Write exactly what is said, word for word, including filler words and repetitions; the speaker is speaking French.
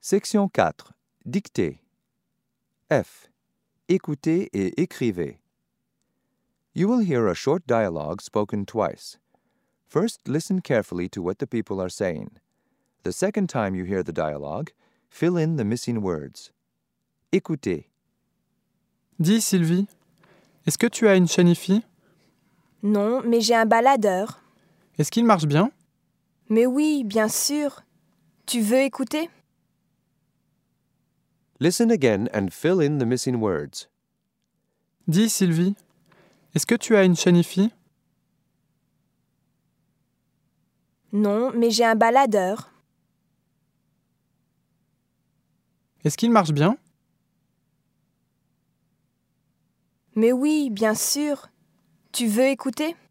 Section quatre. Dictée. F. Écoutez et écrivez. You will hear a short dialogue spoken twice. First, listen carefully to what the people are saying. The second time you hear the dialogue, fill in the missing words. Écoutez. Dis Sylvie, est-ce que tu as une chaîne hi-fi? Non, mais j'ai un baladeur. Est-ce qu'il marche bien? Mais oui, bien sûr. Tu veux écouter? Listen again and fill in the missing words. Dis Sylvie, est-ce que tu as une chaîne hi-fi? Non, mais j'ai un baladeur. Est-ce qu'il marche bien? Mais oui, bien sûr. Tu veux écouter?